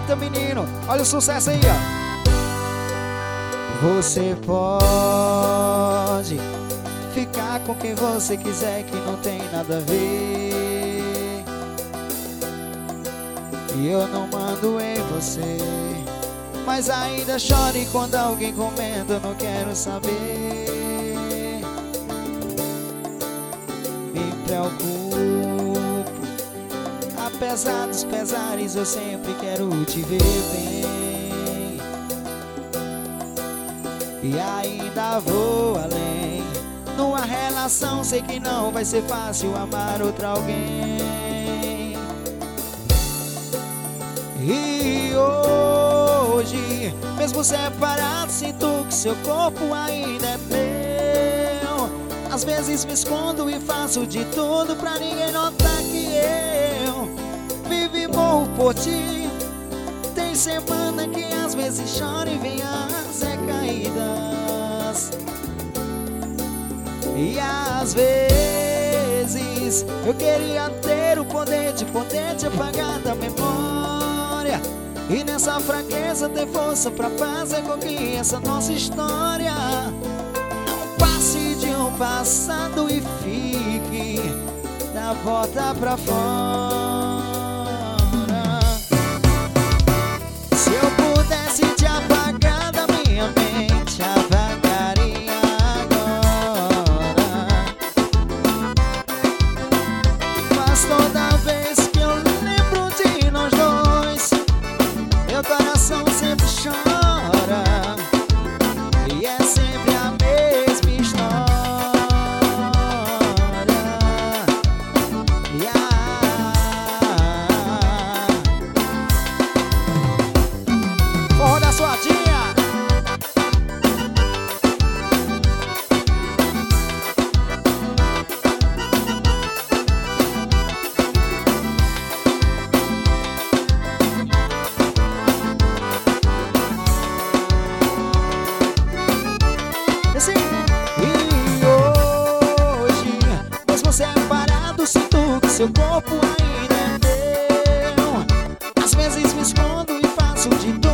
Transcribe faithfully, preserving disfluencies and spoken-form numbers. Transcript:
Aproveita, menino. Olha o sucesso aí, ó. Você pode ficar com quem você quiser, que não tem nada a ver. E eu não mando em você, mas ainda chore quando alguém comenta, eu não quero saber. Me preocupo, apesar dos pesares, eu sempre quero te ver bem. E ainda vou além. Numa relação sei que não vai ser fácil amar outra alguém. E hoje, mesmo separado, sinto que seu corpo ainda é meu. Às vezes me escondo e faço de tudo pra ninguém notar que eu vivo e morro por ti. Tem semana que às vezes choro e vem as recaídas. E às vezes eu queria ter o poder de poder te apagar da memória. E nessa fraqueza ter força pra fazer com que essa nossa história não passe de um passado e fique da porta pra fora. Se eu pudesse te apagar da minha mente, apagaria agora. Mas toda vez que eu lembro de nós dois, meu coração sempre chora. E é sempre a mesma história. Yeah. Forró da Suadinha. Assim. E hoje, mesmo separado, sinto que seu corpo ainda é meu. Às vezes me escondo e faço de tudo